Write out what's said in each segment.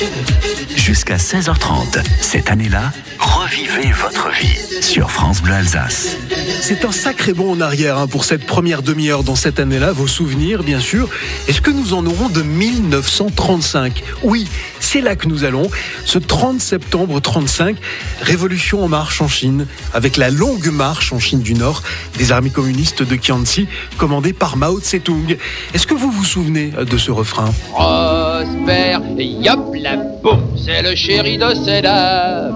Jusqu'à 16h30, cette année-là, revivez votre vie sur France Bleu Alsace. C'est un sacré bond en arrière pour cette première demi-heure dans cette année-là. Vos souvenirs, bien sûr. Est-ce que nous en aurons de 1935 ? Oui, c'est là que nous allons. Ce 30 septembre 35, révolution en marche en Chine, avec la longue marche en Chine du Nord des armées communistes de Kianxi, commandée par Mao Tse-tung. Est-ce que vous vous souvenez de ce refrain ? Prosper, yop la boum, c'est le chéri de ces dames.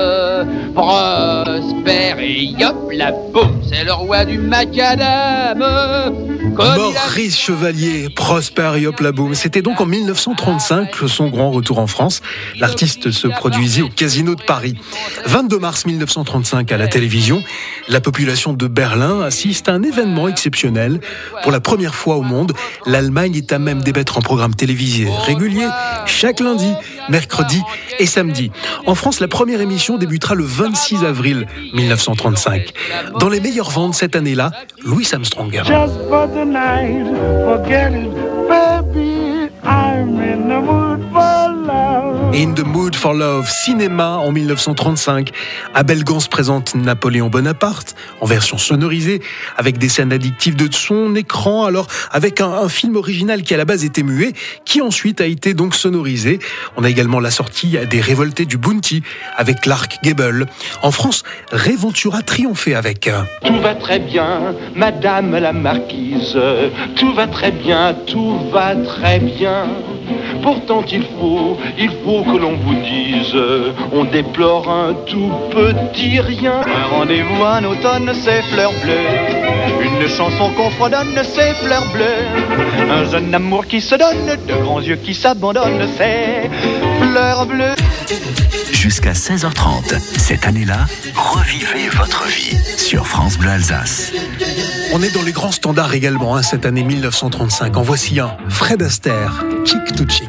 Prosper, yop la boum, c'est le roi du macadam. Maurice Chevalier, Prosper et hop la boum. C'était donc en 1935 son grand retour en France. L'artiste se produisit au Casino de Paris. 22 mars 1935 à la télévision, la population de Berlin assiste à un événement exceptionnel. Pour la première fois au monde, l'Allemagne est à même d'émettre un programme télévisé régulier chaque lundi, mercredi et samedi. En France, la première émission débutera le 26 avril 1935. Dans les meilleures ventes cette année-là, Louis Armstrong. Just for the night, forget it, baby, I'm in the mood for love. In the Mood for Love, cinéma en 1935. Abel Gans présente Napoléon Bonaparte en version sonorisée avec des scènes addictives de son écran, alors avec un film original qui à la base était muet, qui ensuite a été donc sonorisé. On a également la sortie des Révoltés du Bounty avec Clark Gable. En France, Ray Ventura triomphait avec Tout va très bien, madame la marquise. Tout va très bien, tout va très bien. Pourtant il faut que l'on vous dise, on déplore un tout petit rien. Un rendez-vous en automne, c'est fleurs bleues. Une chanson qu'on fredonne, c'est fleurs bleues. Un jeune amour qui se donne, de grands yeux qui s'abandonnent, c'est fleurs bleues. Jusqu'à 16h30, cette année-là, revivez votre vie sur France Bleu Alsace. On est dans les grands standards également, cette année 1935. En voici un, Fred Astaire, Chick to Chick.